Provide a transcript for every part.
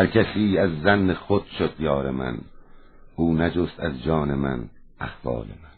هر کسی از ظن خود شد یار من، او نجست از جان من احوال من.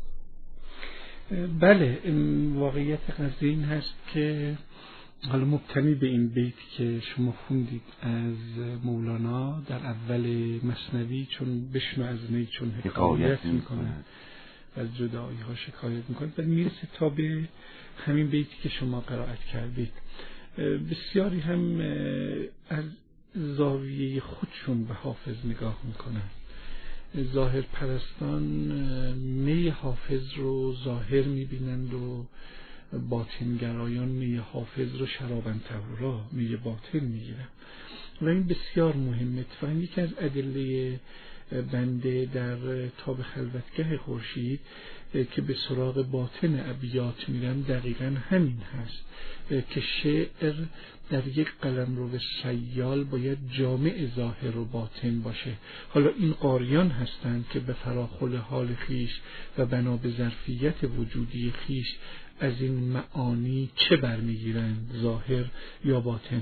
بله، واقعیت قضیه این هست که حالا مبتنی به این بیت که شما خوندید از مولانا در اول مثنوی، چون بشنو از نی چون حکایت میکنند از جدایی ها شکایت میکنند، و میرسه تا به همین بیتی که شما قرائت کردید. بسیاری هم از زاویه خودشون به حافظ نگاه میکنند. ظاهر پرستان می حافظ رو ظاهر میبینند و باطنگرایان می حافظ رو شرابن طهورا، می باطن میگیرند و این بسیار مهمه. و این یکی از ادله بنده در تاب خلوتگه خورشید که به سراغ باطن ابیات میرم دقیقاً همین هست که شعر در یک قلمرو سیال باید جامع ظاهر و باطن باشه. حالا این قاریان هستند که به فراخور حال خیش و بنا به ظرفیت وجودی خیش از این معانی چه برمیگیرند، ظاهر یا باطن.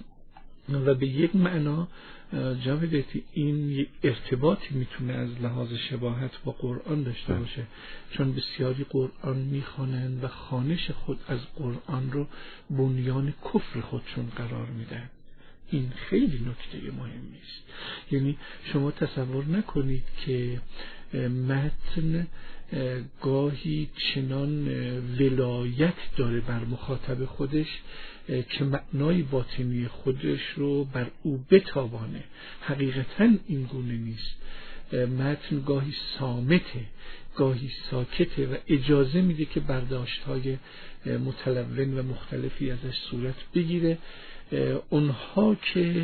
و به یک معنا جاویدتی این یک ارتباطی میتونه از لحاظ شباهت با قرآن داشته باشه، چون بسیاری قرآن میخوانند و خوانش خود از قرآن رو بنیان کفر خودشون قرار میدن. این خیلی نکته مهمی است. یعنی شما تصور نکنید که متن گاهی چنان ولایت داره بر مخاطب خودش که معنای باطنی خودش رو بر او بتابانه. حقیقتا این گونه نیست. متن گاهی صامته، گاهی ساکته و اجازه میده که برداشت‌های متلون و مختلفی ازش صورت بگیره. اونها که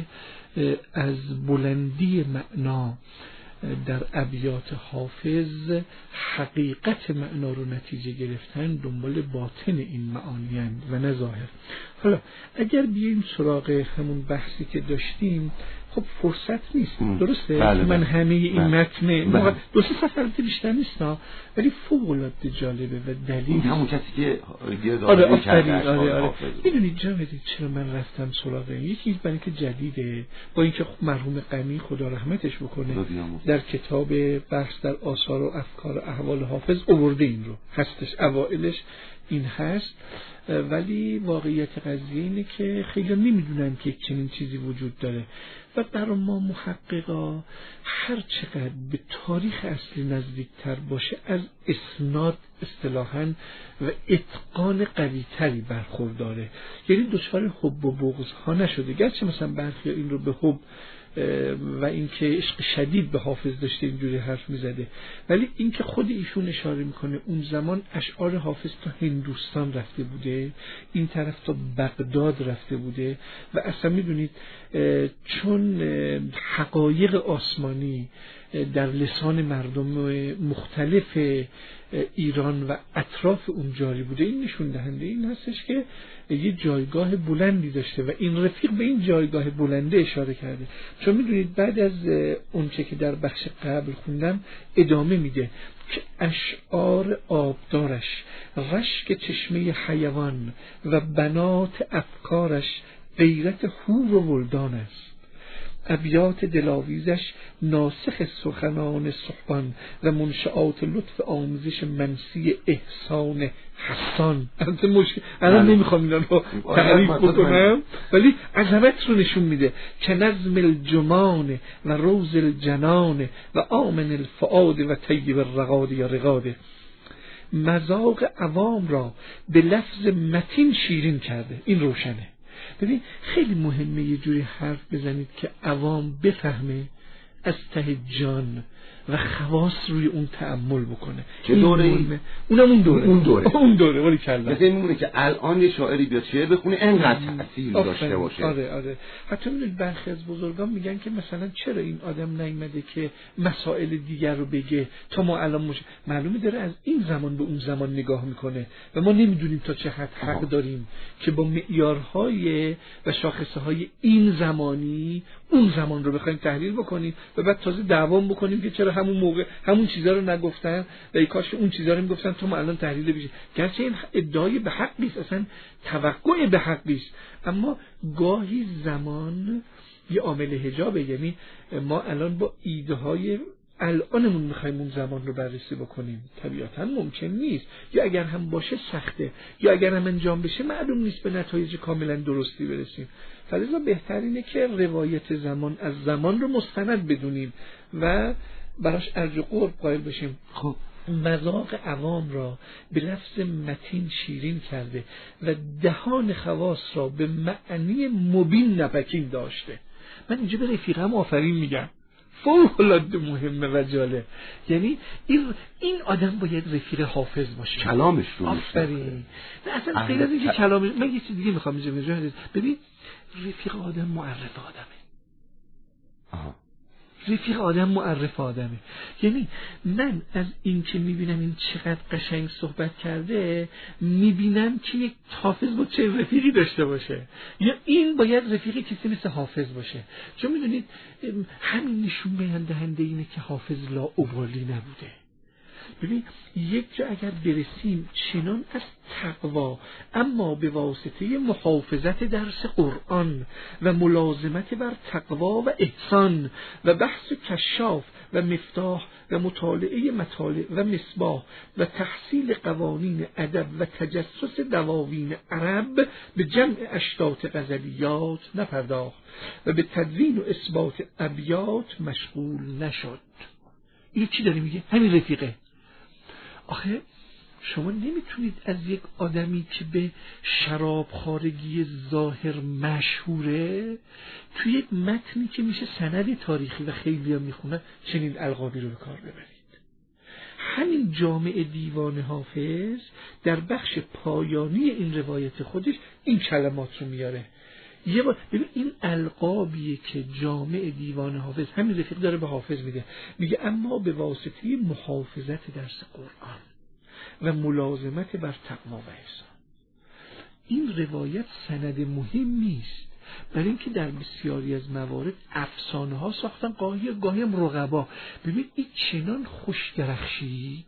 از بلندی معنا در ابیات حافظ حقیقت معنا رو نتیجه گرفتن دنبال باطن این معانی هستند و نه ظاهر. حالا اگر بیاییم سراغ همون بحثی که داشتیم، خب فرصت نیست، درسته؟ بله من همه این متن دو سه صفحه بیشتر نیست، ولی فوق العاده جالبه و دلیل همون کسی که گیرداری کرده. میدونید جاویدی چرا من رفتم سراغ این؟ یکی برای اینکه جدیده، با اینکه مرحوم غنی خدا رحمتش بکنه در کتاب بحث در آثار و افکار و احوال حافظ آورده این رو، هستش اوائلش این هست، ولی واقعیت قضیه اینه که خیلی نمیدونن که چنین چیزی وجود داره. و برای ما محققا هر چقدر به تاریخ اصلی نزدیکتر باشه از اسناد اصطلاحاً و اتقان قوی تری برخورداره. یعنی دچار حب و بغض ها نشده، گرچه مثلا برخی این رو به حب و اینکه عشق شدید به حافظ داشته اینجوری حرف میزده، ولی اینکه خود ایشون اشاره میکنه اون زمان اشعار حافظ تا هندوستان رفته بوده، این طرف تا بغداد رفته بوده و اصلا میدونید چون حقایق آسمانی در لسان مردم مختلف ایران و اطراف اون جاری بوده، این نشون دهنده این هستش که یه جایگاه بلندی داشته و این رفیق به این جایگاه بلنده اشاره کرده. چون میدونید بعد از اونچه که در بخش قبل خوندم ادامه میده که اشعار آبدارش رشک چشمه حیوان و بنات افکارش غیرت حور و ولدان است. ابیات دلاویزش ناسخ سخنان صحبان و منشآت لطف آموزش منسی احسان حسان. الان نمیخوام اینا رو تعریف بکنم، ولی عظمت رو نشون میده که نظم الجمان و روز الجنان و آمن الفؤاد و طیب الرقاد یا رقاده. مذاق عوام را به لفظ متین شیرین کرده. این روشنه. ببین خیلی مهمه یه جوری حرف بزنید که عوام بفهمه، از ته جان و خواص روی اون تأمل بکنه. چه دوره ای؟ اون دوره ولی کلا مثلا میمونه که الان یه شاعری بیاد شعر بخونه اینقدر تأثیر داشته باشه. آره. حتی میدونید برخی از بزرگان میگن که مثلا چرا این آدم نیامده که مسائل دیگر رو بگه تا ما الان معلومه داره از این زمان به اون زمان نگاه میکنه و ما نمیدونیم تا چه حد حق داریم که با معیارهای و شاخصهای این زمانی اون زمان رو بخوایم تحلیل بکنیم و بعد تازه دعوام بکنیم که چرا همون موقع همون چیزا رو نگفتن و ای کاش اون چیزا رو میگفتن تو ما الان تحلیل بشیم. گرچه این ادعای به حق نیست، اصلا توقع به حق نیست، اما گاهی زمان یه عامل حجابه. یعنی ما الان با ایده های الانمون میخوایم اون زمان رو بررسی بکنیم، طبیعتا ممکن نیست، یا اگر هم باشه سخته، یا اگر هم انجام بشه معلوم نیست به نتایج کاملا درستی برسیم. فلذا بهترینه که روایت زمان از زمان رو مستند بدونیم و براش ارج و قرب قائل بشیم. خب مذاق عوام را به لفظ متین شیرین کرده و دهان خواص را به معنی مبین نپکین داشته. من اینجا به رفیقم آفرین میگم، فوق‌العاده مهمه و جالب. یعنی این آدم باید رفیق حافظ باشه، کلامش رو آفرین. نه اصلا غیر از اینکه کلامش، من یه چیز دیگه میخوام اینجا ببین، رفیق آدم معرف آدمه. رفیق آدم معرف آدمه. یعنی من از این که میبینم این چقدر قشنگ صحبت کرده، میبینم که یک حافظ با چه رفیقی داشته باشه، یا این باید رفیقی کسی مثل حافظ باشه. چون میدونید همین نشون دهنده اینه که حافظ لاابالی نبوده. ببین یک جا اگر برسیم چنان از تقوا اما به واسطه محافظت درس قرآن و ملازمت بر تقوا و احسان و بحث کشاف و مفتاح و مطالعه مطالع و مصباح و تحصیل قوانین ادب و تجسس دواوین عرب به جمع اشتات غزلیات نپرداخت و به تدوین و اثبات ابیات مشغول نشد. اینو چی داری میگه؟ همین رفیقه. آخه شما نمیتونید از یک آدمی که به شرابخوارگی ظاهر مشهوره توی یک متنی که میشه سند تاریخی و خیلی ها میخونن چنین القابی رو به کار ببرید. همین جامع دیوان حافظ در بخش پایانی این روایت خودش این کلمات رو میاره. یه بار ببین این القابیه که جامع دیوان حافظ همین رفیق داره به حافظ میگه اما به واسطه محافظت درس قرآن و ملازمت بر تقوا و احسان. این روایت سند مهمی است، برای اینکه در بسیاری از موارد افسانه ها ساختن، گاهی هم رقبا. ببین این چنان خوش درخشید،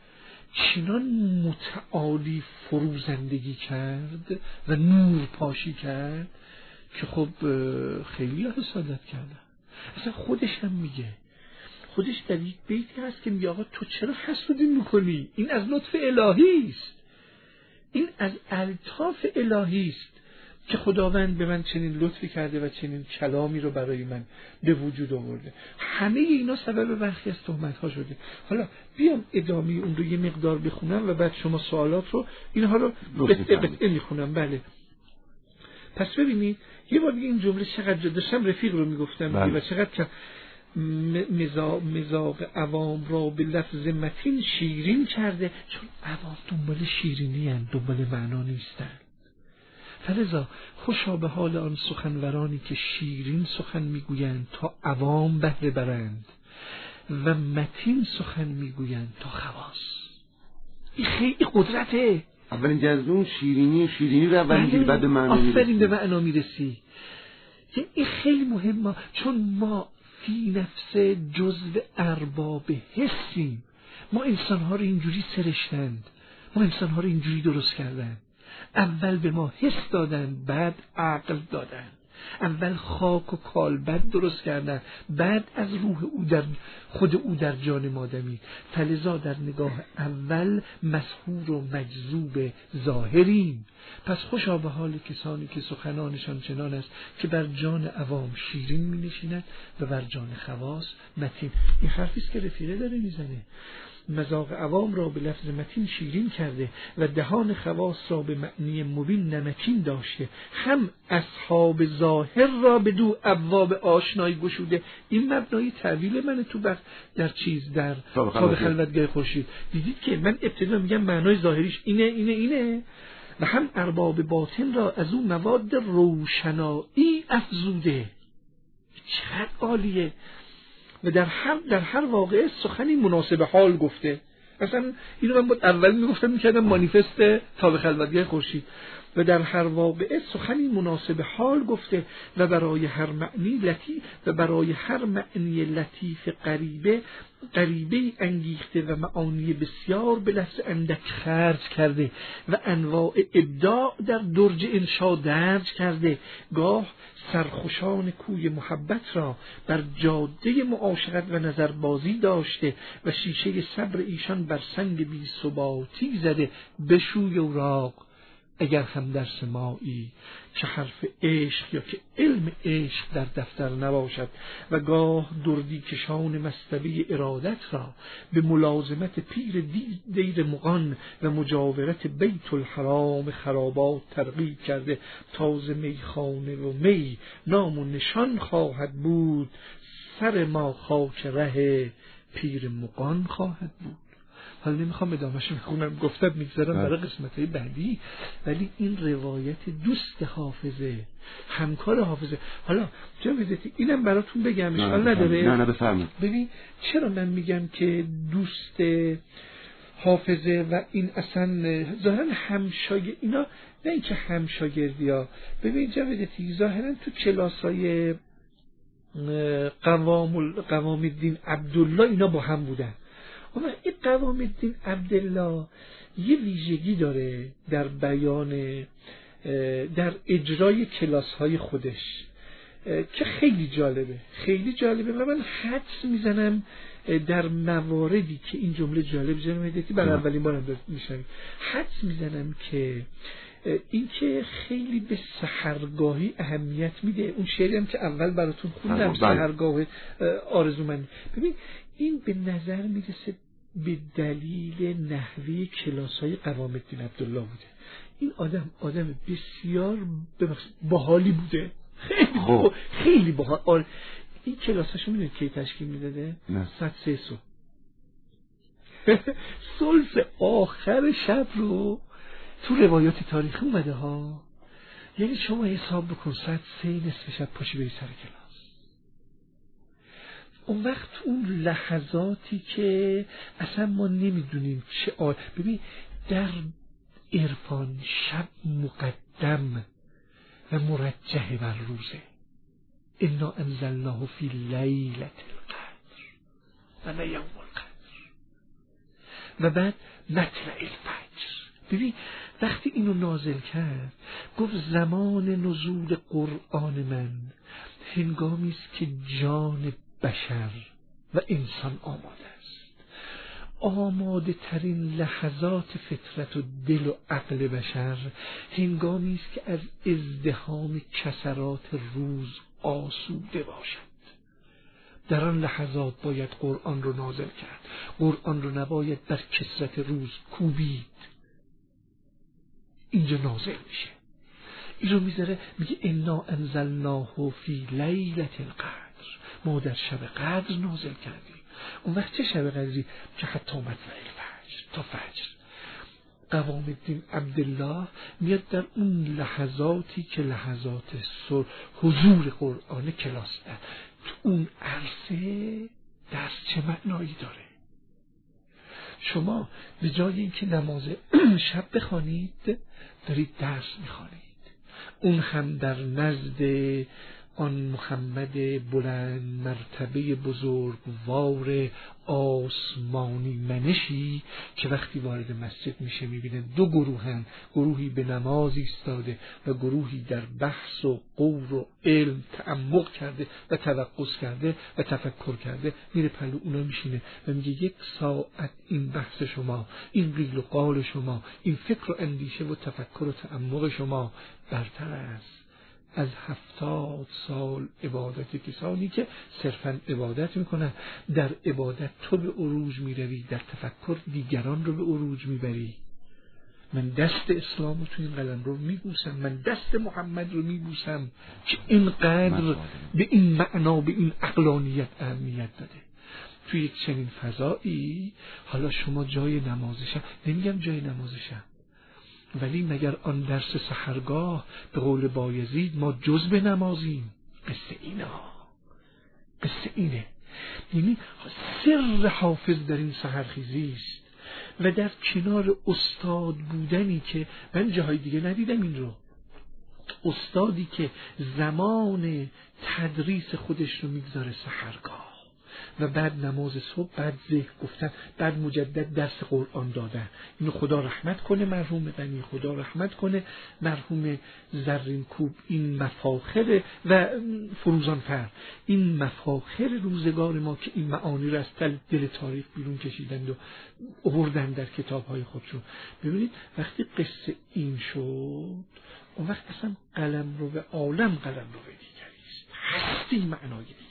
چنان متعالی فروزندگی کرد و نور پاشی کرد که خب خیلی حسادت کردن. اصلا خودش هم میگه، خودش در یک بیتی هست که میگه آقا تو چرا حسودی میکنی؟ این از لطف الهی است، این از الطاف الهی است که خداوند به من چنین لطفی کرده و چنین کلامی رو برای من به وجود آورده. همه اینا سبب برخی از تهمت ها شده. حالا بیام ادامه اون رو یه مقدار بخونم و بعد شما سوالات رو اینها رو قطعه میخونم. بله پس ببینید یه بار دیگه این جمله چقدر داشتم رفیق رو میگفتم و چقدر که مذاق عوام را به لفظ متین شیرین کرده، چون عوام دنبال شیرینی هستند، دنبال معنا نیستند. فلذا خوشا به حال آن سخنورانی که شیرین سخن میگویند تا عوام بهره برند و متین سخن میگویند تا خواص. این خیلی قدرته. اولین جزون شیرینی رو اول میگیری بعد معنا میرسی. آفرین به معنا میرسی. این خیلی مهمه، چون ما فی نفس جزو ارباب حسیم. ما انسانها رو اینجوری سرشتند، ما انسانها رو اینجوری درست کردند. اول به ما حس دادن، بعد عقل دادن. اول خاک و کالبد درست کردن، بعد از روح خود او در جان ما دمید. فلذا در نگاه اول مسحور و مجذوب ظاهریم. پس خوشا به حال کسانی که سخنانشان چنان است که بر جان عوام شیرین می نشیند و بر جان خواص متین. این حرفیست که رفیقه داره میزنه. مذاق عوام را به لفظ متین شیرین کرده و دهان خواص را به معنی مبین نمکین داشته، هم اصحاب ظاهر را به دو ابواب آشنایی گشوده. این مبنای تعویل منه تو در چیز در تاب خلوتگاه خورشید. دیدید که من ابتدا میگم معنای ظاهریش اینه و هم ارباب باطن را از اون مواد روشنایی افزوده. چقدر عالیه. و در هر واقعه سخنی مناسب حال گفته. مثلا اینو من اول میگفتم میکردم مانیفست تاب خلوتگاه خورشید. و در هر واقعه سخنی مناسب حال گفته و برای هر معنی لطیف غریبه انگیخته و معانی بسیار به لفظ اندک خرج کرده و انواع ابداع در درج انشا درج کرده. گاه سرخوشان کوی محبت را بر جاده معاشقت و نظربازی داشته و شیشه صبر ایشان بر سنگ بی ثباتی زده. بشوی اوراق اگر هم در سماعی که حرف عشق یا که علم عشق در دفتر نباشد. و گاه دردی کشان مصطبه ارادت را به ملازمت پیر دیر مغان و مجاورت بیت الحرام خرابات ترغیب کرده. تازه میخانه و می نام و نشان خواهد بود، سر ما خاک ره پیر مغان خواهد بود. حالا نمیخوام ادامه‌اش بخونم، گفتم میگذارم برای قسمت‌های بعدی. ولی این روایت دوست حافظه، همکار حافظه. حالا جاویدتی اینم براتون بگم، اشکال نداره؟ نه بفرمایید. ببین چرا من میگم که دوست حافظه و این اصلا ظاهرا همشاگرد، اینا نه اینکه همشاگردی ها. ببین جاویدتی ظاهرا تو کلاسای قوام الدین عبدالله اینا با هم بودن. اما این قوام الدین عبدالله یه ویژگی داره در بیان، در اجرای کلاس های خودش که خیلی جالبه و من حدس میزنم در مواردی که این جمله جالب جمعیتی برای اولین بارم میشنم، حدس میزنم که این که خیلی به سحرگاهی اهمیت میده. اون شعری هم که اول براتون خوندم، سحرگاه آرزومندی. ببین این به نظر میرسه به دلیل نحوه کلاس‌های قوام الدین عبدالله بوده. این آدم بسیار باحالی بوده، خیلی باحال. این کلاساشو میدونید کی تشکیل میداده؟ ساعت 3 صبح. ثلث آخر شب رو تو روایات تاریخی اومده ها. یعنی شما حساب بکن ساعت 3 نصف شب پاشی بری سر کلاس. اون وقت اون لحظاتی که اصلا ما نمیدونیم چه ببین در عرفان شب مقدم و مرجح بر روزه. انا انزلناه فی لیلة القدر و نه یوم القدر. و بعد مطلع الفجر. ببین وقتی اینو نازل کرد گفت زمان نزول قرآن من هنگامی است که جان بشر و انسان آماده است. آماده ترین لحظات فطرت و دل و عقل بشر هنگامی است که از ازدحام کسرات روز آسوده باشد. در آن لحظات باید قرآن رو نازل کرد. قرآن رو نباید در کسرت روز کوبید. اینجا نازل میشه. این رو میذاره میگه انا انزلناه فی لیلة القدر. ما در شب قدر نازل کردیم. اون وقت چه شب قدری؟ که حتی مطلع الفجر، تا فجر. قوام الدین عبدالله میاد در اون لحظاتی که لحظات حضور قرآن کلاس ده. تو اون عرصه درس چه معنایی داره؟ شما به جای اینکه نماز شب بخوانید دارید درس میخوانید. اون هم در نزد آن محمد بلند مرتبه بزرگوار آسمانی منشی که وقتی وارد مسجد میشه میبینه دو گروهن، گروهی به نماز ایستاده و گروهی در بحث و قول و علم تعمق کرده و توقف کرده و تفکر کرده. میره پلو اونا میشینه و میگه 1 ساعت این بحث شما، این قیل و قال شما، این فکر و اندیشه و تفکر و تعمق شما برتر است از 70 سال عبادت کسانی که صرفاً عبادت میکنن. در عبادت تو به عروج میروی، در تفکر دیگران رو به عروج میبری. من دست اسلام رو تو این قلم رو میبوسم، من دست محمد رو میبوسم که اینقدر به این معنا، به این عقلانیت اهمیت داده. تو یک چنین فضایی حالا شما جای نمازشم، نمیگم جای نمازشم، ولی مگر آن درس سحرگاه به قول بایزید ما جز به نمازیم؟ قصه اینه. یعنی سر حافظ در این سحرخیزی است و در کنار استاد بودنی که من جاهای دیگه ندیدم این رو، استادی که زمان تدریس خودش رو میگذاره سحرگاه و بعد نماز صبح، بعد ذکر گفتن، بعد مجدد درس قرآن دادن. اینو خدا رحمت کنه مرحوم غنی، خدا رحمت کنه مرحوم زرین کوب. این مفاخر و فروزانفر، این مفاخر روزگار ما که این معانی رو از دل تاریخ بیرون کشیدند و آوردن در کتاب‌های خودشون. ببینید وقتی قصه این شد، اون وقت اصلا قلم رو به عالم قلم رو به دیگری است، هستی معنای دیگری.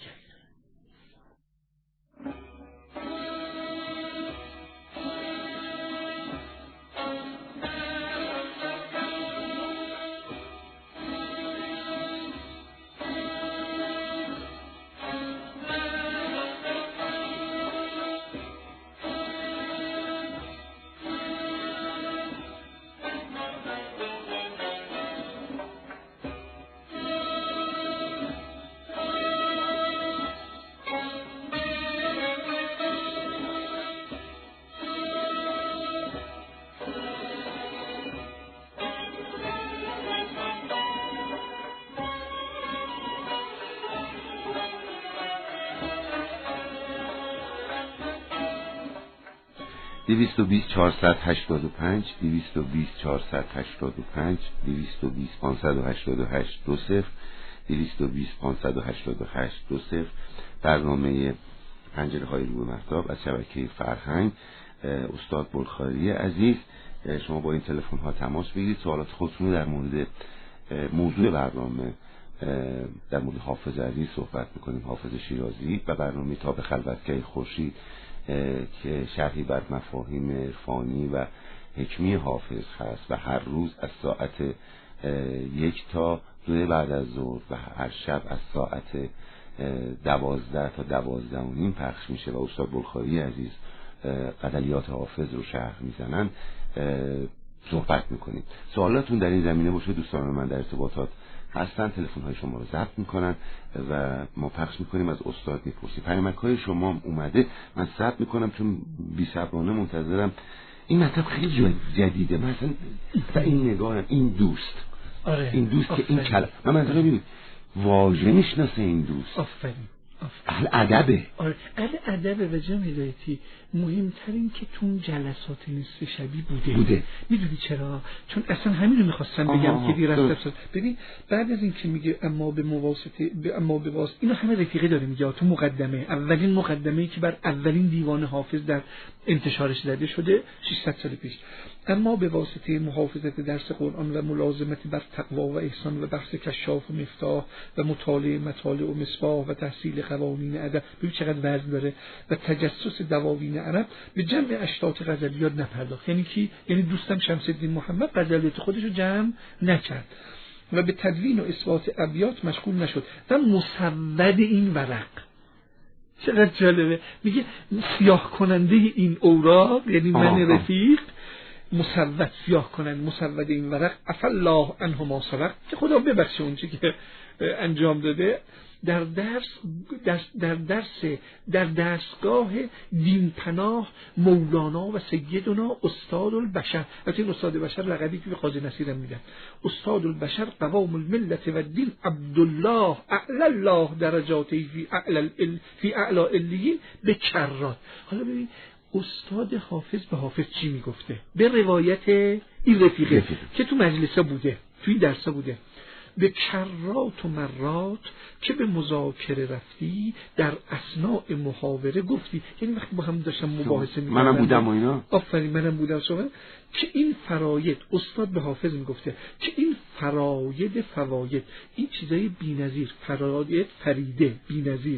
220 485 220 485 220 588 20 220 588 20. برنامه پنجره های روی مهتاب از شبکه فرهنگ. استاد بلخاری عزیز، شما با این تلفن ها تماس بگیرید، سوالات خودتون رو در مورد موضوع برنامه در مورد حافظ عزیز صحبت میکنیم، حافظ شیرازی، و برنامه تاب خلوتگاه خورشید که شرحی بر مفاهیم عرفانی و حکمی حافظ هست و هر روز از ساعت 1 تا 2 بعد از ظهر و هر شب از ساعت 12 تا 12:30 پخش میشه و استاد بلخاری عزیز غزلیات حافظ رو شرح میزنن. صحبت میکنیم. سوالاتون در این زمینه باشه، دوستان من در ارتباطات هستن، تلفن های شما رو ضبط میکنن و ما پخش میکنیم، از استاد میپرسیم. پیامک های شما اومده، من ضبط میکنم چون بی‌صبرانه منتظرم. این مطلب خیلی جدیده، مثلا این نگاهم، این دوست، این دوست که این کلمه من منظورم ببینید واژه میشناسه این دوست. آفرین. اهل ادبه. اهل ادبه و جمع هدایتی. مهمترین که تون جلسات نصف شبی بوده. میدونی چرا؟ چون اصلا همین رو میخواستم بگم که دیر است. ببین بعد از این که میگه اما به واسطه اینو همه رفیقه داره میگه تو مقدمه، اولین مقدمه‌ای که بر اولین دیوان حافظ در انتشارش زده شده 600 سال پیش. اما به واسطه محافظت درس قرآن و ملازمت بر تقوا و احسان و بحث کشاف و مفتاح و مطالعه مطالع و مصباح و تحصیل قوانین ادب، ببین چقدر وزن داره، و تجسس دواوین عرب، به جمع اشتات غزلیات نپرداخت. یعنی کی؟ یعنی دوستم شمس الدین محمد غزلیات خودش رو جمع نکرد و به تدوین و اثبات ابیات مشغول نشد و مسود این ورق. چقدر جالبه، میگه سیاه کننده این اوراق، یعنی من رفیق، مسود سیاه کنند، مسود این ورق، عفا الله عنه ما سبق، که خدا ببخشه اون چیزی که انجام داده در دستگاه دین پناه مولانا و سیدنا استاد البشر. البته این استاد بشر لقبی که به قاضی نصیرم میدن، استاد البشر قوام الملت و دین عبدالله اعلی الله درجاتی فی اعلی علیین به کرات. حالا ببین استاد حافظ به حافظ چی میگفته؟ به روایت این رفیقه که تو مجلسه بوده، تو این درسه بوده، به کرات و مرات که به مذاکره رفتی در اثناء محاوره گفتی. یعنی وقتی با هم داشتم مباحثه می‌کردم، منم بودم و اینا، آفرین منم بودم صحبت، که این فراید استاد به حافظ میگفته که این فواید این چیزای بی‌نظیر، فراید فریده بی‌نظیر،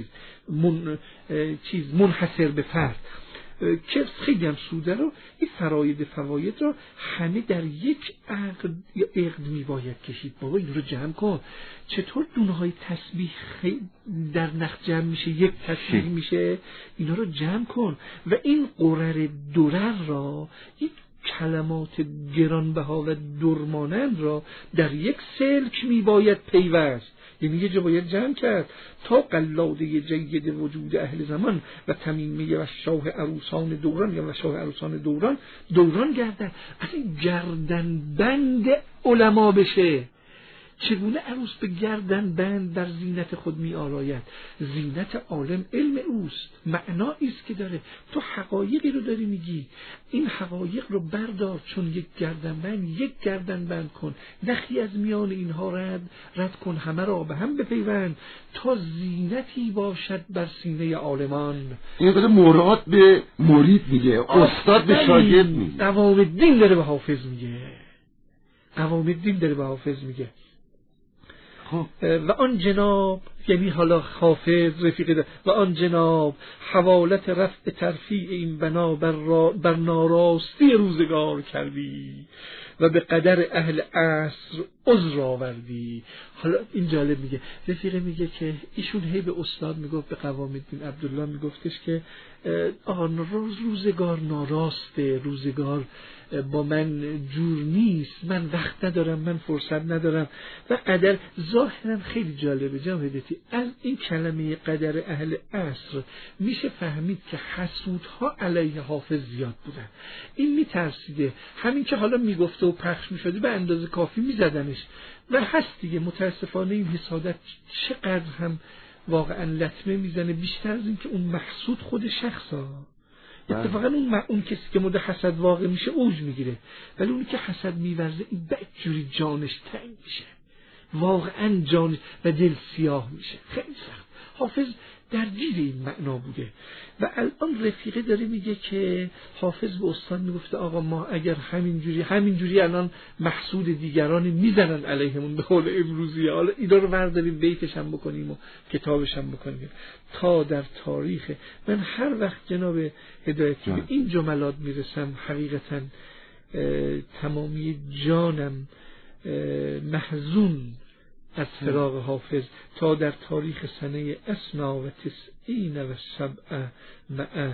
منحصر به فرد که خیلی هم سوده رو، این فواید رو همه در یک عقد میباید کشید. بابا این رو جمع کن. چطور دونه های تسبیح در نخ جمع میشه، یک تسبیح میشه؟ اینا رو جمع کن. و این قرر درر را، این کلمات گرانبها و درمانند را در یک سلک میباید پیوست، یعنی یه جا باید جمع کرد تا قلاده جید وجود اهل زمان و تمیمیه و شاه عروسان دوران یا شاه عروسان دوران گردد. از این گردن بند علما بشه. چگونه عروس به گردن بند در زینت خود می آراید؟ زینت عالم علم اوست، معنایی است که داره. تو حقایقی رو داری میگی، این حقایق رو بردار چون یک گردن بند کن، نخی از میان اینها رد کن، همه را به هم بپیوند تا زینتی باشد بر سینه عالمان. این قضیه مراد به مرید میگه، استاد به شاگرد میگه. قوام الدین داره به حافظ میگه. و آن جناب، یعنی حالا حافظ رفیق ده، و آن جناب حوالت رفع ترفیع این بنا بر ناراستی روزگار کردی و به قدر اهل عصر عذر آوردی. حالا این جالب میگه، رفیقه میگه که ایشون هی به استاد میگفت، به قوام الدین عبدالله میگفتش که روزگار ناراسته، روزگار با من جور نیست، من وقت ندارم، من فرصت ندارم. و قدر ظاهرا خیلی جالبه جناب هدایتی، از این کلمه قدر اهل عصر میشه فهمید که حسودها علیه حافظ زیاد بودن. این میترسیده همین که حالا میگفته و پخش میشده به اندازه کافی میزدنش و هست دیگه. متاسفانه این حسادت چقدر هم واقعا لطمه میزنه، بیشتر از این که اون محسود خود شخصا. اتفاقا اون کسی که مورد حسد واقع میشه اوج میگیره، ولی اونی که حسد میورزه این بدجوری جانش تنگ میشه، واقعا جانش و دل سیاه میشه، خیلی سخت. حافظ درگیر این معنا بوده و الان رفیقه داره میگه که حافظ به استاد میگفته آقا ما اگر همینجوری الان محسود دیگران میزنن علیهمون به قول امروزی، حالا اینا رو برداریم بیتش هم بکنیم و کتابش هم بکنیم تا در تاریخ. من هر وقت جناب هدایتی به این جملات میرسم حقیقتا تمامی جانم محزون از فراق حافظ. تا در تاریخ سنه 92 مع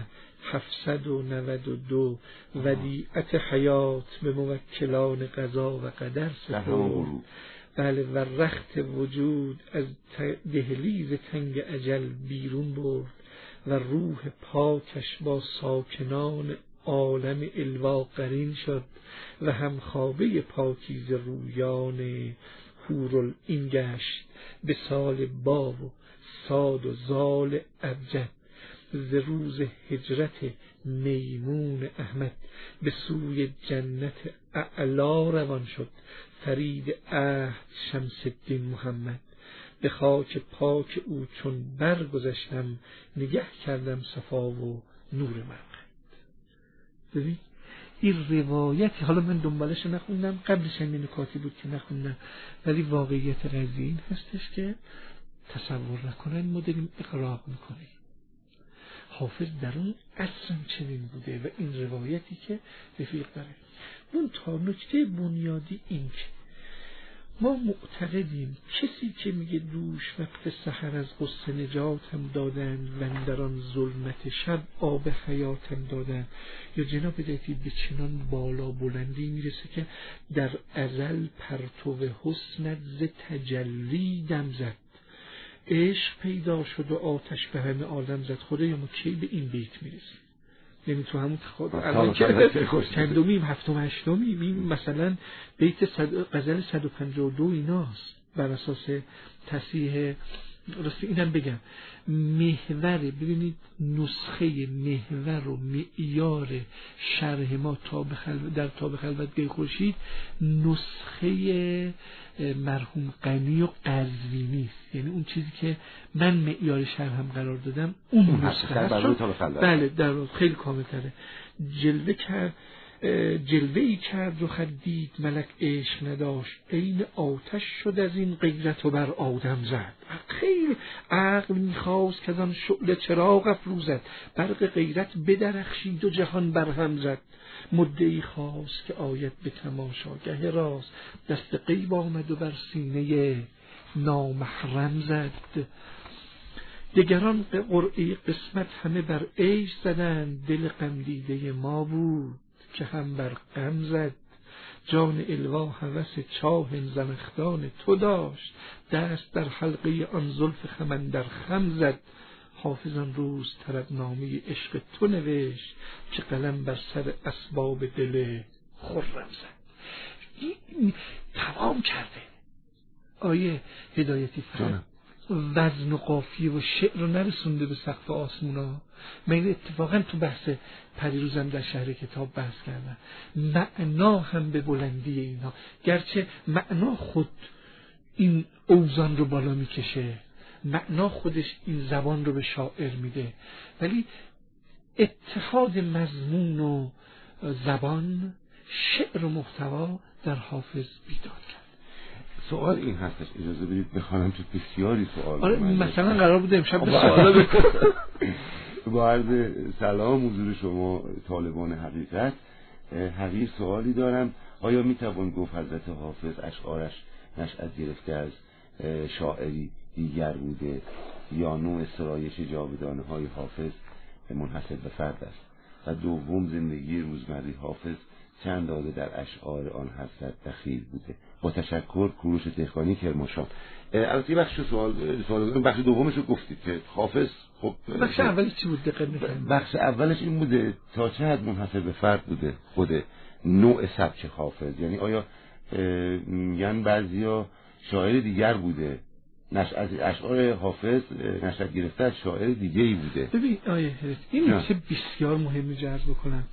792 ودیعت حیات به موکلان قضا و قدر سپرد. بله، و رخت وجود از دهلیز تنگ اجل بیرون برد و روح پاکش با ساکنان عالم الوا قرین شد و همخوابه پاکیز رویان حورالعین گشت به سال با و ساد و زال ابجد. ز روز هجرت میمون احمد به سوی جنت اعلا روان شد فرید عهد شمس الدین محمد. به خاک پاک او چون برگذشتم نگه کردم صفا و نور مرقد. ببین این روایتی، حالا من دنبالش نخوندم، قبلش هم نکاتی بود که نخوندم، ولی واقعیت قضیه این هستش که تصور نکنن ما داریم اقراق میکنیم. حافظ در اون اصلا چنین بوده و این روایتی که رفیق داره. اون تا نکته بنیادی این که ما معتقدیم کسی که میگه دوش وقت سحر از غصه نجاتم دادن و در آن ظلمت شب آب حیاتم دادن، یا جناب هدایتی به چنان بالا بلندی میرسه که در ازل پرتو حسنت ز تجلی دم زد، عشق پیدا شد و آتش به همه عالم زد. خدایا ما کی به این بیت میرسیم؟ یعنی تو همون الان چندمیم، هفتم، هشتمیم، این مثلا بیت غزل 152 ایناست بر اساس تصحیح. راستی اینم بگم، محور، ببینید نسخه محور و معیار شرح ما در تاب خلوت گی خورشید نسخه مرحوم غنی و قزوینی است. یعنی اون چیزی که من معیار شرحم قرار دادم اون نسخه هست. بله، در خیلی کامل تره. جلوه ای کرد و خدید ملک عشق نداشت، عین آتش شد از این غیرت و بر آدم زد. خیلی عقل میخواست که از آن شعله چراغ افروزد، برق غیرت بدرخشید و جهان برهم زد. مدعی خواست که آید به تماشاگه راست، دست غیب آمد و بر سینه نامحرم زد. دگران قرعه قسمت همه بر عیش زدند، دل غم دیده ما بود که هم بر غم زد، جان الوا هوس چاه زنخدان تو داشت، دست در حلقه آن زلف خم اندر خم زد. حافظ آن روز طربنامه عشق تو نوشت، که قلم بر سر اسباب دل خرم زد. این تمام کرده. آیه هدایتی فقط وزن و قافیه و شعر رو نرسونده به سقف آسمونا. من اتفاقا تو بحث پریروزم در شهر کتاب بحث کردم، معنا هم به بلندی اینا، گرچه معنا خود این اوزان رو بالا میکشه، معنا خودش این زبان رو به شاعر میده، ولی اتحاد مضمون و زبان، شعر و محتوا در حافظ بیدار کرد. سوال این هستش، اجازه بدید بخوانم تو بسیاری سوال. آره مثلا قرار بوده امشب به سوالا با عرض سلام حضور شما طالبان حقیقت. حقیق سوالی دارم، آیا میتوان گفت حضرت حافظ اشعارش نشأت گرفته از شاعری دیگر بوده یا نوع سرایش جاودانه های حافظ منحصر به فرد است؟ و دوم، زندگی روزمره حافظ چند داده در اشعار آن حضرت دخیل بوده؟ با تشکر، کوروش دهقانی، کرمانشاه. البته بخش بخش دومش رو گفتید که حافظ، خب بخش اولش چی بود؟ دقیق می‌فهمید؟ بخش اولش این بوده تا چه حد منحصر به فرد بوده خود نوع سبک حافظ، یعنی آیا میگن بعضیا شاعر دیگر بوده، از اشعار حافظ نشأت گرفته از شاعر دیگه‌ای بوده. ببین آیه این چه بسیار مهمه جرز بکنم.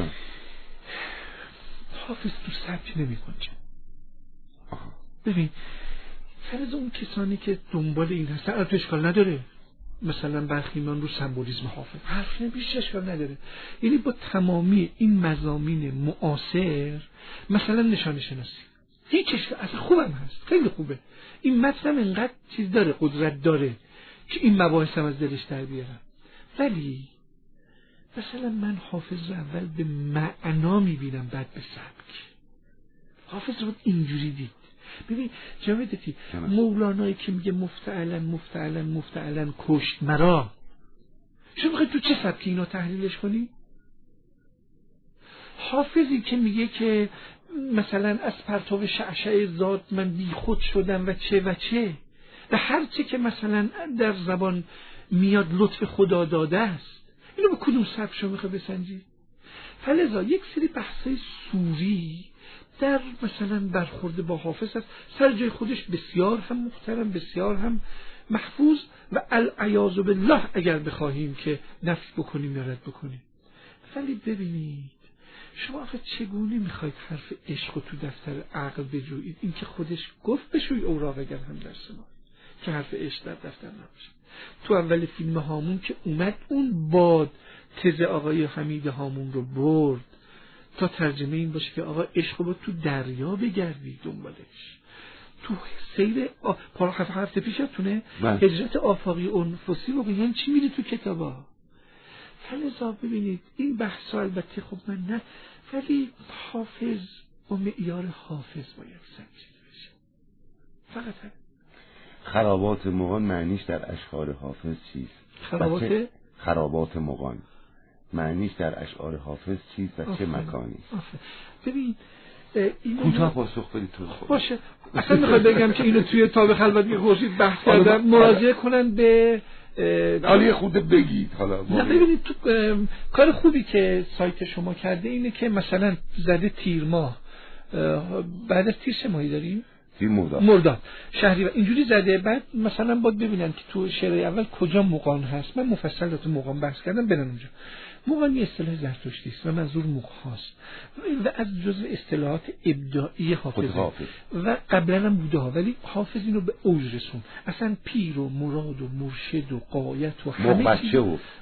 حافظ تو سبک نمی‌کنه. ببین فرض اون کسانی که دنبال این هستن، البته اشکال نداره، مثلا برخی من رو سمبولیسم حافظ حرف نمیشه، اشکال نداره، یعنی با تمامی این مضامین معاصر، مثلا نشانه شناسی هیچ اشکال، اصلا خوبم هست، خیلی خوبه، این متن اینقدر چیز داره، قدرت داره که این مباحث هم از دلش در بیارم. ولی مثلا من حافظ رو اول به معنا میبینم، بعد به سبک. حافظ رو اینجوری دید. ببین جاویدتی، مولانایی که میگه مفتعلا کشت مرا، شما میخواید تو چه سبکی اینو تحلیلش کنی؟ حافظی که میگه که مثلا از پرتو شعشع ذات من بی خود شدم و چه و هر چه که مثلا در زبان میاد لطف خدا داده است، اینو به کدوم سبک شما میخوای بسنجی؟ فلذا یک سری بحثای سوری در مثلا برخورده با حافظ هست، سر جای خودش بسیار هم محترم، بسیار هم محفوظ و العیاذ بالله اگر بخواهیم که نفی بکنیم یا رد بکنیم. ولی ببینید شما آخه چگونه میخواید حرف عشق تو دفتر عقل بجویید؟ این که خودش گفت بشوی اوراق اگر هم در سما، که حرف عشق در دفتر نباشه. تو اول فیلم هامون که اومد اون باد تز آقای حمید هامون رو برد تا ترجمه این باشه که آقا عشق رو تو دریا بگردی دنبالش. تو سیر هفته پیشتونه هجرت آفاقی انفسی رو یعنی چی میری تو کتابا؟ فلذا ببینید این بحثا البته خب من نه، ولی حافظ با معیار حافظ باید سنجیده بشه. فقط خرابات مغان معنیش در اشعار حافظ چیست؟ خرابات مغان معنیش در اشعار حافظ چیست و چه مکانی؟ ببین کوتاه پاسخ بدید تو. باشه، اصلا میخوام بگم که اینو توی تاب خلوت می‌خورید بحث کردم، مراجعه کنن به حالا خود بگید. حالا ببینید تو کار خوبی که سایت شما کرده اینه که مثلا زده تیر ماه، بعد از تیر چه ماهی داریم؟ تیر مرداد شهریور اینجوری زده، بعد مثلا باید ببینن که تو شعر اول کجا مغان هست. من مفصل در تو مغان بحث کردم، برن اونجا. مغان یه اصطلاح زرتشتی است و منظور مغ‌هاست و از جزء اصطلاحات ابداعی حافظ و قبلا هم بوده ها، ولی حافظ اینو به اوج رسون. اصلا پیر و مراد و مرشد و غایت و همه چیز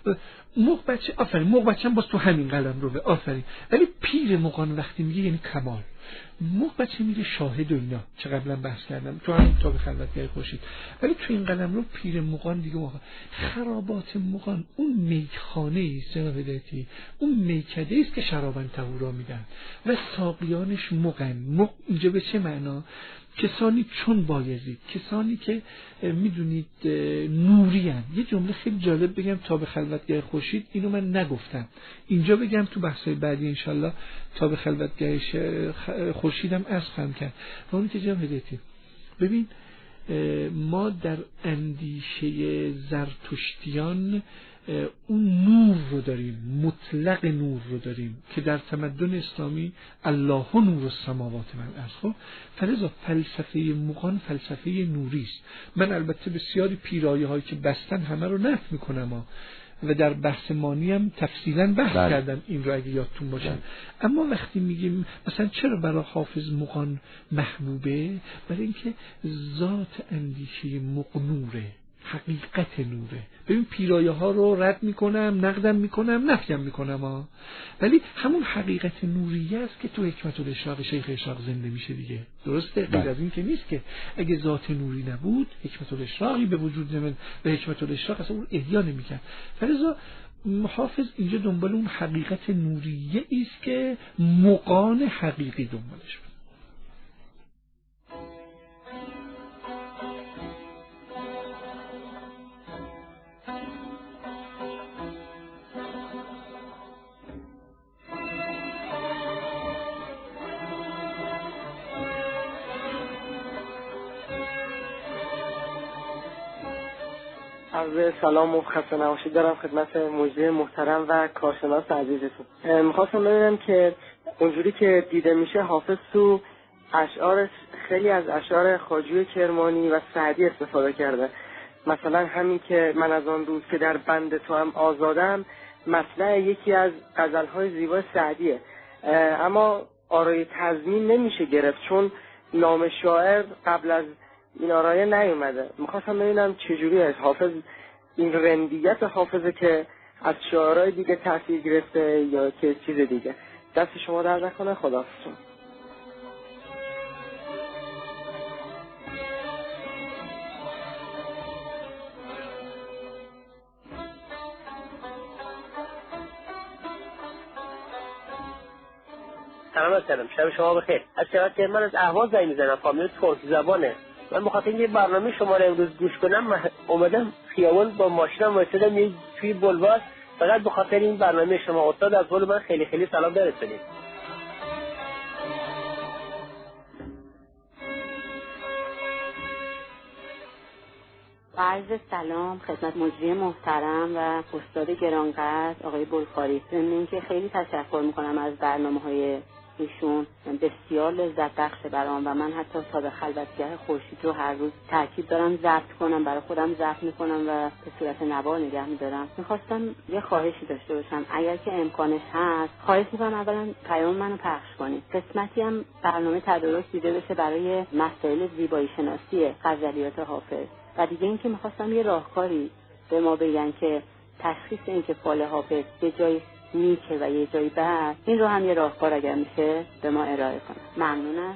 مغبچه آفرین، مغبچه هم باز تو همین قلم رو به آفرین، ولی پیر مغان وقتی میگه یعنی کمال. مغبچه میگه شاهد و اینا، چه قبلا بحث کردم تو همین کتاب خلوتگاه خورشید. ولی تو این قلم رو پیر مغان دیگه واقعا خرابات مغان اون میخانه است جناب هدایتی، اون میکده است که شرابن طهورا میدن و ساقیانش مغن. اینجا به چه معنا؟ کسانی چون بایزید، کسانی که میدونید نوری هن. یه جمله خیلی جالب بگم تا به خلوتگاه خورشید، اینو من نگفتم اینجا بگم، تو بحث‌های بعدی انشالله تا به خلوتگاه خورشیدم عرض خواهم کرد. و اون که جناب هدایتی ببین، ما در اندیشه زرتشتیان اون نور رو داریم، مطلق نور رو داریم که در تمدن اسلامی الله نور السماوات و الارض. خب فلذا فلسفه مغان فلسفه نوری است. من البته بسیاری پیرایه هایی که بستن همه رو نفی میکنم و در بحث مانی هم تفصیلا بحث کردم این رو اگه یادتون باشه. اما وقتی میگیم مثلا چرا برای حافظ مغان محبوبه، برای اینکه ذات اندیشه مغنوره، حقیقت نوره. ببین پیرایه ها رو رد میکنم، نقدم میکنم، نفیم میکنم ولی همون حقیقت نوریه است که تو حکمت الاشراق شیخ اشراق زنده میشه دیگه. درسته؟ غیر از این که نیست که اگه ذات نوری نبود حکمت الاشراقی به وجود نمیاد، به حکمت الاشراق اصلا اون احیا نمیکرد. فلذا حافظ اینجا دنبال اون حقیقت نوریه است که مغان حقیقی دنبالش بود. عرض سلام و خسته نباشید دارم خدمت مجری محترم و کارشناس عزیزتون. میخواستم ببینم که اونجوری که دیده میشه حافظ تو اشعار خیلی از اشعار خواجوی کرمانی و سعدی استفاده کرده. مثلا همین که من از آن روز که در بند تو هم آزادم مصنع یکی از غزلهای زیبای سعدیه، اما آرای تضمین نمیشه گرفت چون نام شاعر قبل از این آرایه نیومده. میخواستم ببینم چجوری از حافظ این رندیت حافظه که از شاعرای دیگه تاثیر گرفته یا که چیز دیگه. دست شما درد نکنه. خداحافظ. سلام شب شما بخیر. از شبکه که من از اهواز زنگ میزنم، فامیل ترکی زبانه. من بخاطر اینکه برنامه شما رو امروز گوش کنم اومدم خیابان با ماشینم وایسادم یه توی بلوار، فقط بخاطر این برنامه شما. استاد از قول من خیلی خیلی سلام برسونید. عرض سلام خدمت مجری محترم و استاد گرانقدر آقای بلخاری. من که خیلی تشکر میکنم از برنامه‌های ایشون، بسیار لذت بخش برام و من حتی تا به خلوتگاه خورشید رو هر روز تاکید دارم ضبط کنم، برای خودم ضبط میکنم و به صورت نوار نگه میدارم. میخواستم یه خواهشی داشته باشم، اگر که امکانش هست خواهش میکنم اولا پیام منو پخش کنید، قسمتی هم برنامه تدارک دیده بشه برای مسائل زیبایی شناسی غزلیات حافظ. و دیگه این که میخواستم یه راهکاری به ما بگن که تشخیص این که فال حافظ یه جایی نیکه و یه جایی بد، این رو هم یه راهکار اگر میشه به ما ارائه کنم. ممنونم.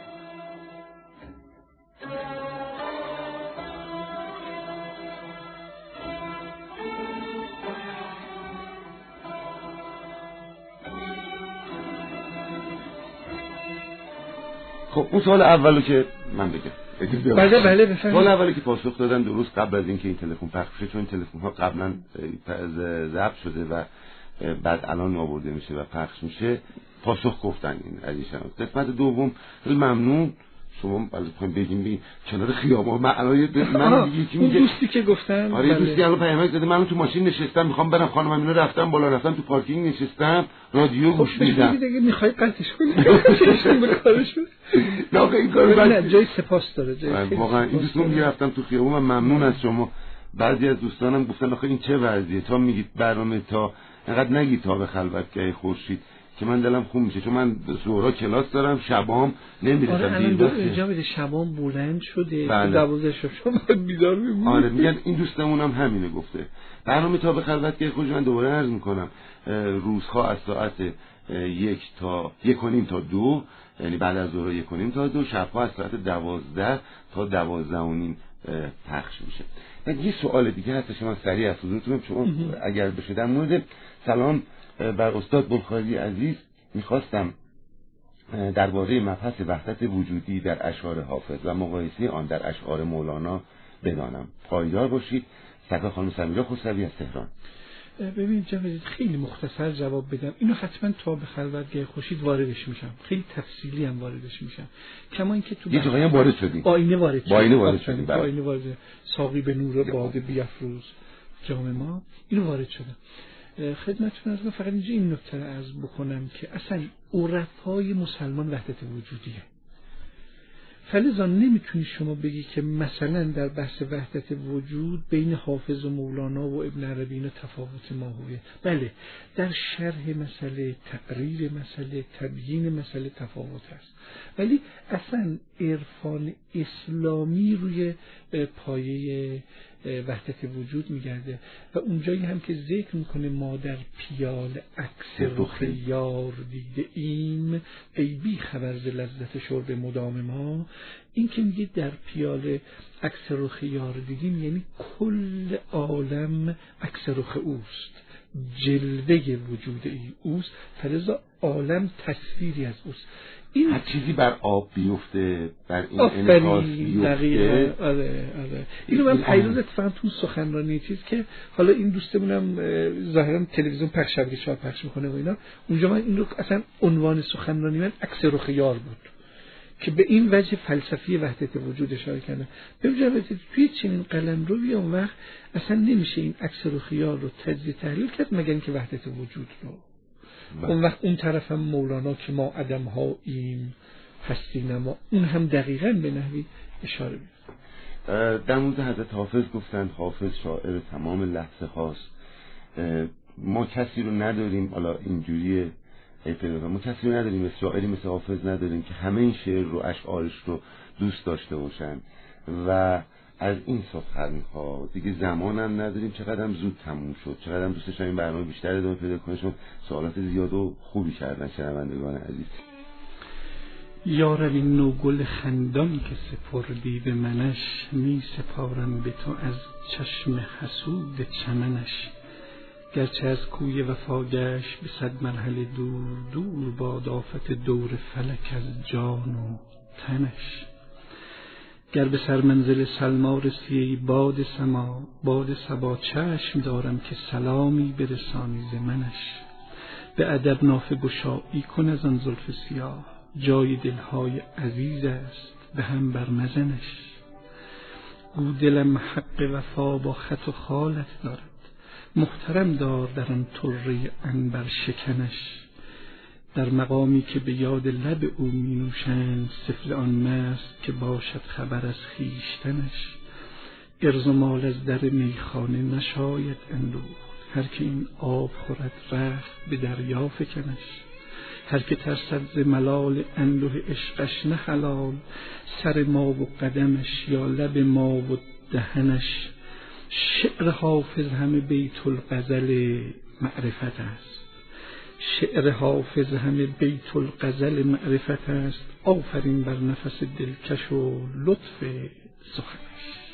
خب اون سوال اولو که من بگم. بله بفرمایید. سوال اولی که پاسخ دادن درست قبل از اینکه این تلفن پخش بشه، چون این تلفن ها قبلا ضبط شده و بعد الان آورده میشه و پخش میشه، پاسخ گفتن این عزیزان. قسمت دوم خیلی ممنون شما بخواید بگیم کنار خیابان معنای من دیگه چی میگه دوستی که گفتن. آره دوستی الان پیامک داده من تو ماشین نشستم میخوام برم خانم اینا، رفتم بالا، رفتم تو پارکینگ نشستم رادیو گوش میدم. دیگه میخوای قطعش کنی به کارشون. نه این کارو نه جای سپاس داره. واقعا این دوستم میگه رفتم تو خیابون. من ممنون از شما. بعضی از دوستانم گفتن آخه این چه وضعیه تا میگید برنامه تا انقدر نگید تا به خلوتگاه خورشید که من دلم خوب میشه، چون من ظهرا کلاس دارم شبام نمیرسم. آره الان شبام بلند شده. بله. 12 شب بیدار میمونم. آره میگن این دوستمونم همینه گفته. برنامه تا به خلوتگاه خورشید من دوباره عرض میکنم روزها از ساعت 1 تا 1:30 تا 2، یعنی بعد از ظهر 1:30 تا 2، شبها از ساعت 12 تا 12:30 پخش میشه. بعد یه سوال دیگه هستش من سریع از حضورتون چون اگر بشه در مورد سلام بر استاد بلخاری عزیز میخواستم درباره مبحث وحدت وجودی در اشعار حافظ و مقایسه آن در اشعار مولانا بدانم. پایدار باشید. سرکار خانم سمیرا خسروی از تهران. ببین جناب، خیلی مختصر جواب بدم. اینو حتما تا به خلوتگاه خورشید واردش میشم، خیلی تفصیلی هم واردش میشم، کما اینکه تو یه جایی هم وارد شدیم، آینه وارد شدیم، آینه وارد، ساقی به نور باده بیفروز جام ما، اینو وارد شدم خدمتتون. از فقط اینجا این نکته رو عرض بکنم که اصلا عرفای مسلمان وحدت وجودیه، فلذا نمیتونی شما بگی که مثلا در بحث وحدت وجود بین حافظ و مولانا و ابن عربی اینا تفاوت ماهویه. بله، در شرح مسئله، تقریر مسئله، تبیین مسئله تفاوت هست، ولی اصلا عرفان اسلامی روی پایه وحدت وجود میگرده و اونجایی هم که ذکر میکنه ما در پیال عکس رخ یار دیده ایم ای بی خبر ز لذت شرب مدام ما، این که میگه در پیال عکس رخ یار دیدیم یعنی کل عالم عکس رخ اوست، جلوه وجود اوست، فلذا عالم تصویری از اوست. این هر چیزی بر آب بیفته، بر این انعکاس بیفته. آره. اینو من پیروز اتفاقا تو سخنرانی چیز که حالا این دوستمونم ظاهرا تلویزیون پخش شبکه 4 پخش میکنه و اینا، اونجا من این رو اصلا عنوان سخنرانی من عکس رخ یار بود که به این وجه فلسفی وحدت وجود اشاره کردم. ببینید توی چنین قلمروی اون وقت اصلا نمیشه این عکس رخ یار رو تجزیه تحلیل کرد مگر اینکه وحدت وجود رو. اون وقت اون طرف هم مولانا که ما عدم ها ایم هستی نما، اون هم دقیقاً به نحوی اشاره می‌کنه. در مورد حضرت حافظ گفتند حافظ شاعر تمام لحظه هاست. ما کسی رو نداریم، حالا اینجوریه ما کسی رو نداریم مثل شاعری مثل حافظ نداریم که همه این شعر رو اشعارش رو دوست داشته باشن و از این سخن‌ها دیگه زمانم نداریم. چقدر هم زود تموم شد، چقدر هم دوست داشتم این برنامه بیشتر ادامه پیدا کنه، چون سوالات زیاد و خوبی کردن شنوندگان عزیز. یارب این نوگل خندان که سپردی به منش، می سپارم به تو از چشم حسود چمنش. گرچه از کوی وفا گشت به 100 مرحله دور، دور باد آفت دور فلک از جان و تنش. گر به سر منزل سلما رسی باد سما، باد صبا چشم دارم که سلامی برسانی ز منش. به ادب نافه گشایی کن از آن زلف سیاه، جای دلهای عزیز است به هم بر مزنش. گو دلم حق وفا با خط و خالت دارد، محترم دار در آن طره عنبر شکنش. در مقامی که به یاد لب او می نوشند، سفله آن مست که باشد خبر از خویشتنش. ارز و مال از در میخانه نشاید اندوخت، هر که این آب خورد رخت به دریا فکنش. هر که ترسد ز ملال انده عشقش نه حلال، سر ما و قدمش یا لب ما و دهنش. شعر حافظ همه بیت الغزل معرفت است، شعر حافظ همه بیت الغزل معرفت است. آفرین بر نفس دلکش و لطف سخنش.